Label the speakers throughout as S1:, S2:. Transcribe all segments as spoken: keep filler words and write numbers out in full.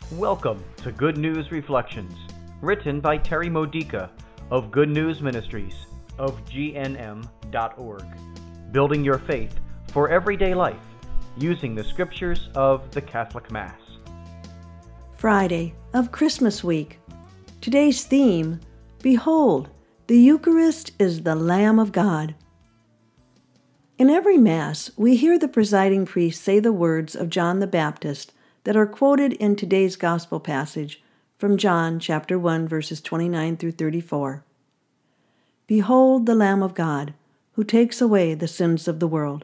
S1: Welcome to Good News Reflections, written by Terry Modica of Good News Ministries of G N M dot org, building your faith for everyday life using the scriptures of the Catholic Mass.
S2: Friday of Christmas week. Today's theme, Behold, the Eucharist is the Lamb of God. In every Mass, we hear the presiding priest say the words of John the Baptist that are quoted in today's Gospel passage from John chapter one, verses twenty-nine through thirty-four. Behold the Lamb of God, who takes away the sins of the world.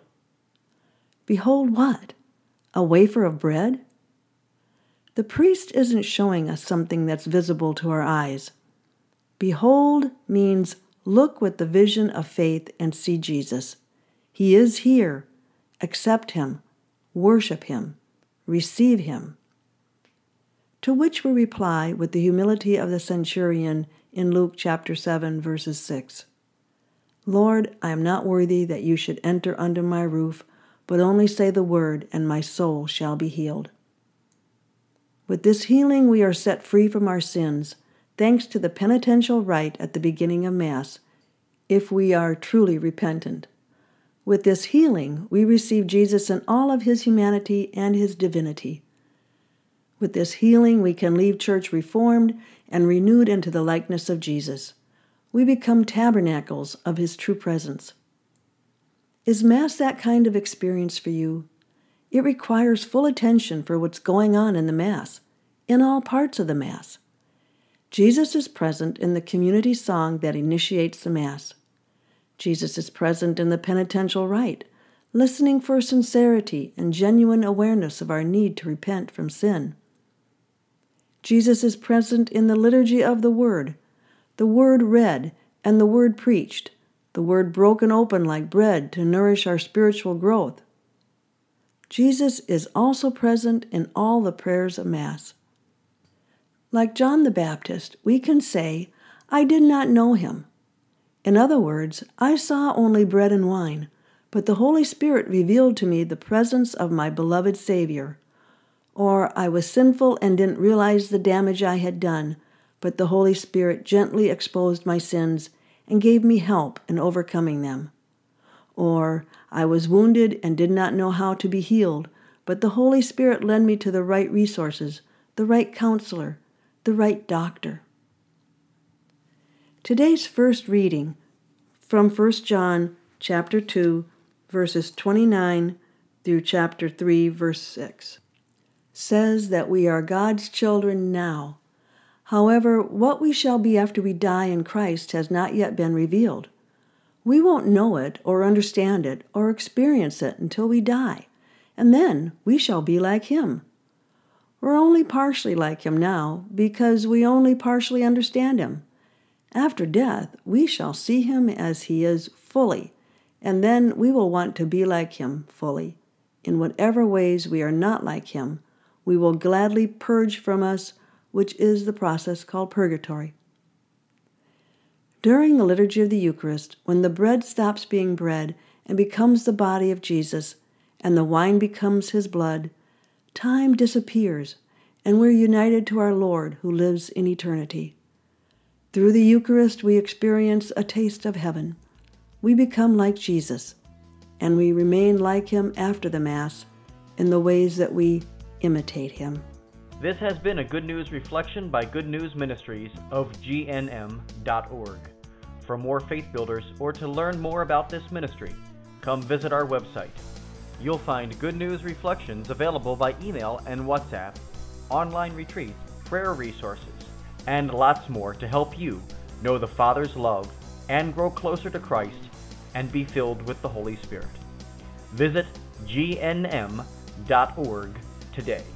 S2: Behold what? A wafer of bread? The priest isn't showing us something that's visible to our eyes. Behold means look with the vision of faith and see Jesus. He is here. Accept him. Worship him. Receive him. To which we reply with the humility of the centurion in Luke chapter seven, verses six. Lord, I am not worthy that you should enter under my roof, but only say the word, and my soul shall be healed. With this healing, we are set free from our sins, thanks to the penitential rite at the beginning of Mass, if we are truly repentant. With this healing, we receive Jesus in all of his humanity and his divinity. With this healing, we can leave church reformed and renewed into the likeness of Jesus. We become tabernacles of his true presence. Is Mass that kind of experience for you? It requires full attention for what's going on in the Mass, in all parts of the Mass. Jesus is present in the community song that initiates the Mass. Jesus is present in the penitential rite, listening for sincerity and genuine awareness of our need to repent from sin. Jesus is present in the liturgy of the Word, the Word read and the Word preached, the Word broken open like bread to nourish our spiritual growth. Jesus is also present in all the prayers of Mass. Like John the Baptist, we can say, I did not know him. In other words, I saw only bread and wine, but the Holy Spirit revealed to me the presence of my beloved Savior. Or I was sinful and didn't realize the damage I had done, but the Holy Spirit gently exposed my sins and gave me help in overcoming them. Or I was wounded and did not know how to be healed, but the Holy Spirit led me to the right resources, the right counselor, the right doctor. Today's first reading from First John chapter two, verses twenty-nine through chapter three, verse six, says that we are God's children now. However, what we shall be after we die in Christ has not yet been revealed. We won't know it or understand it or experience it until we die, and then we shall be like him. We're only partially like him now because we only partially understand him. After death, we shall see him as he is fully, and then we will want to be like him fully. In whatever ways we are not like him, we will gladly purge from us, which is the process called purgatory. During the liturgy of the Eucharist, when the bread stops being bread and becomes the body of Jesus, and the wine becomes his blood, time disappears, and we're united to our Lord who lives in eternity. Through the Eucharist, we experience a taste of heaven. We become like Jesus, and we remain like him after the Mass in the ways that we imitate him.
S1: This has been a Good News Reflection by Good News Ministries of G N M dot org. For more faith builders or to learn more about this ministry, come visit our website. You'll find Good News Reflections available by email and WhatsApp, online retreats, prayer resources, and lots more to help you know the Father's love and grow closer to Christ and be filled with the Holy Spirit. Visit G N M dot org today.